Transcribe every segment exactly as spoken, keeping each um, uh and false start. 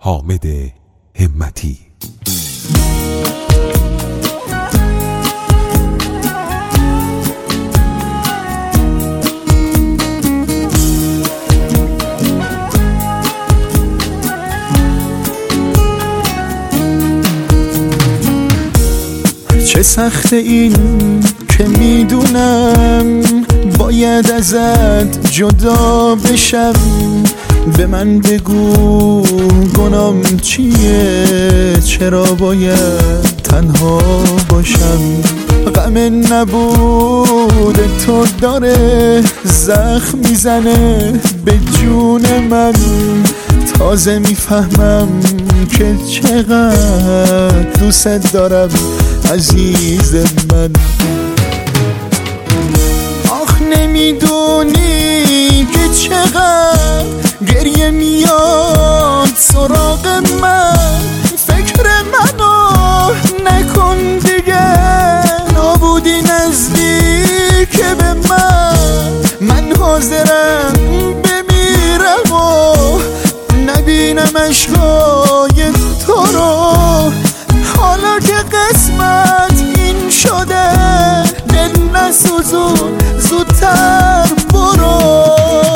حامد همتی. چه سخت این که میدونم باید ازت جدا بشم. به من بگو گنام چیه، چرا باید تنها باشم؟ غم نبود تو داره زخم میزنه به جون من. تازه میفهمم که چقدر دوست دارم عزیز من. آخ نمیدونی که چقدر گریه میاد سراغ من. فکر منو نکن دیگه، نابودی نزدیک به من. من حاضرم بمیرم و نبینم عشقای تو رو. حالا که قسمت این شده دل نسوزون، زودتر برو.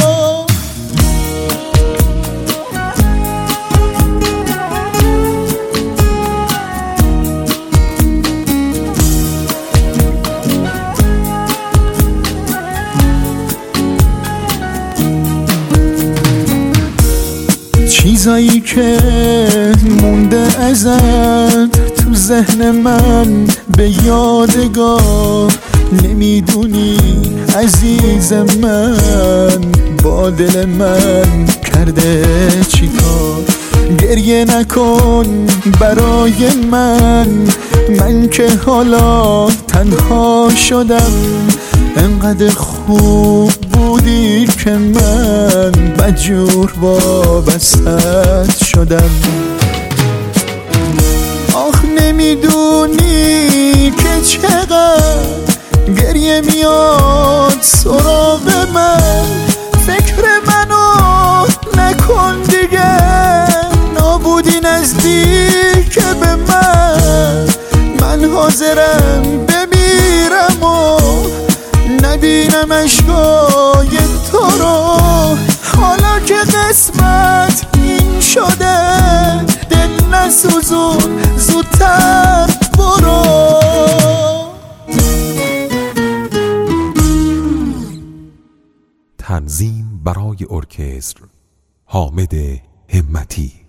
چیزایی که مونده ازت تو ذهن من به یادگار. نمیدونی عزیز من با دل من کرده چی کار. گریه نکن برای من، من که حالا تنها شدم. انقدر خوب بودی که من مجبور وابستت شدم. آخ نمیدونی که چقدر گریه میاد سراغ من. فکر منو نکن دیگه، نابودی نزدیک به من. من حاضرم بمیرم و نبینم عشقای تو رو. حالا که قسمت این شده دل نسوزون، زودتر برو. تنظیم برای ارکستر حامد همتی.